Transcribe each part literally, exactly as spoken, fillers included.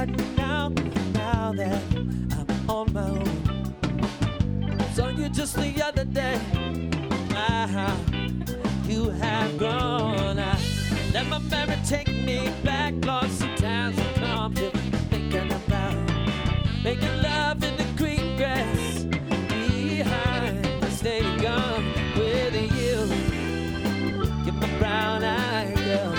right now, now that I'm on my own. Saw you just the other day. Ah, you have grown. I let my memory take me back. Lord, sometimes I come to thinking about making love in the green grass behind the stadium with you. You're my brown-eyed girl.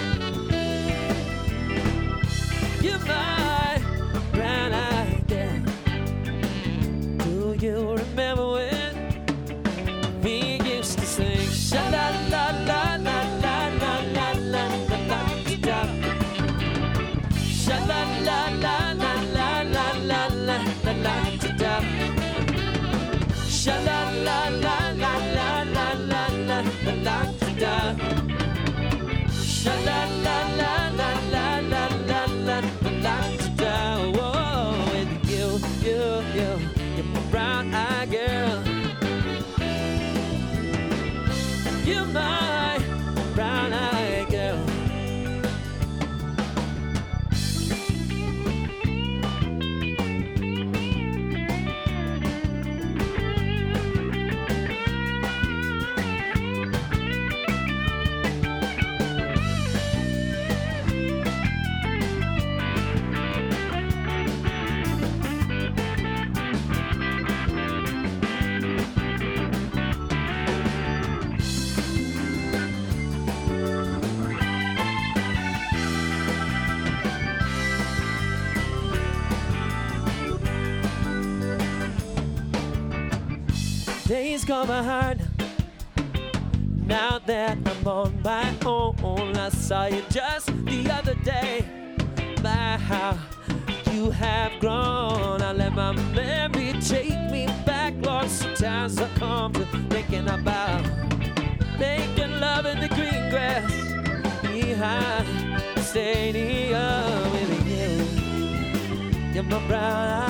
You're my brown-eyed girl. Do you remember when we used to sing sha-la-la-la-la-la-la-la-la-la-la-la-la-la-la? Sha-la-la-la-la-la-la-la-la-la-la-la-la. Sha-la-la-la-la-la-la-la-la-la-la-la. Sha-la-la-la-la-la-la-la-la-la-la. Whoa, with you, you, you, you're my brown-eyed girl. You're my brown-eyed girl. Days gone by hard. Now that I'm on my own, I saw you just the other day. By how you have grown, I let my memory take me back. Lord, sometimes I come to thinking about making love in the green grass behind the stadium with you. You're my brown